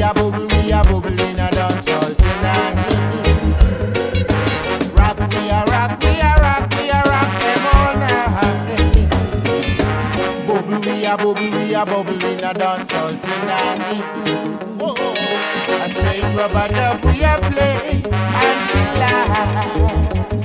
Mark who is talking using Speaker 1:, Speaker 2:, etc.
Speaker 1: a bubble in a dancehall tonight. Rock, we a rock, we a rock, we a rock them all night. Bubble, we a bubble in a dancehall tonight. A straight rubber dub we a play until light.